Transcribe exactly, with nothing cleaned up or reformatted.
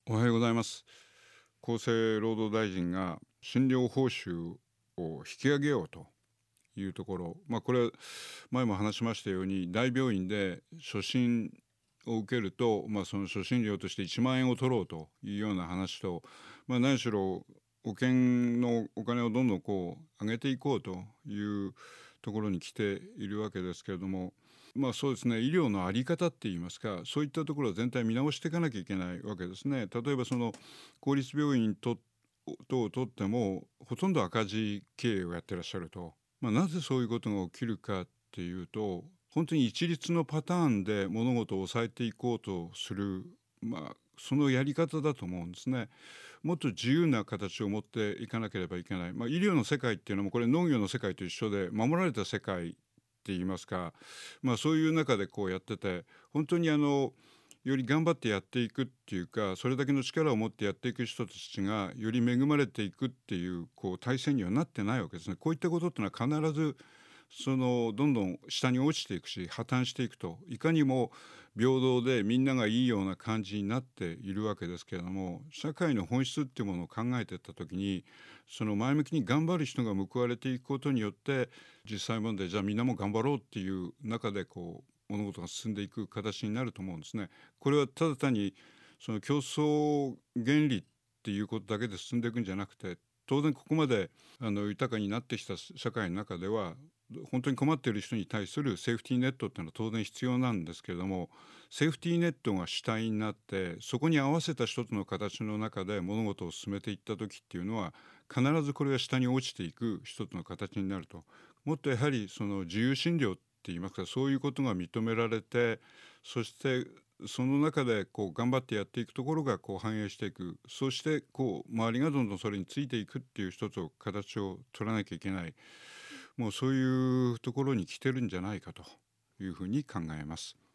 おはようございます。厚生労働大臣が診療報酬を引き上げようというところ、まあ、これ前も話しましたように、大病院で初診を受けると、まあ、その初診料としていちまんえんを取ろうというような話と、まあ、何しろ保険のお金をどんどんこう上げていこうというところに来ているわけですけれども、まあそうですね、医療の在り方っていいますか、そういったところを全体見直していかなきゃいけないわけですね。例えばその公立病院と等をとってもほとんど赤字経営をやってらっしゃると、まあ、なぜそういうことが起きるかっていうと、本当に一律のパターンで物事を抑えていこうとする、まあ、そのやり方だと思うんですね。もっと自由な形を持っていかなければいけない。まあ、医療の世界っていうのもこれ農業の世界と一緒で、守られた世界って言いますか、まあ、そういう中でこうやってて、本当にあのより頑張ってやっていくっていうか、それだけの力を持ってやっていく人たちがより恵まれていくっていうこう体制にはなってないわけですね。こういったことってのは必ずそのどんどん下に落ちていくし、破綻していくと、いかにも平等でみんながいいような感じになっているわけですけれども、社会の本質っていうものを考えていった時に、その前向きに頑張る人が報われていくことによって、実際問題じゃあみんなも頑張ろうっていう中でこう物事が進んでいく形になると思うんですね。これはただ単にその競争原理っていうことだけで進んでいくんじゃなくて、当然ここまであの豊かになってきた社会の中では、本当に困っている人に対するセーフティーネットっていうのは当然必要なんですけれども、セーフティーネットが主体になってそこに合わせた一つの形の中で物事を進めていった時っていうのは、必ずこれが下に落ちていく一つの形になると。もっとやはりその自由診療って言いますか、そういうことが認められて、そしてその中でこう頑張ってやっていくところがこう反映していく、そしてこう周りがどんどんそれについていくっていう一つを形を取らなきゃいけない、もうそういうところに来てるんじゃないかというふうに考えます。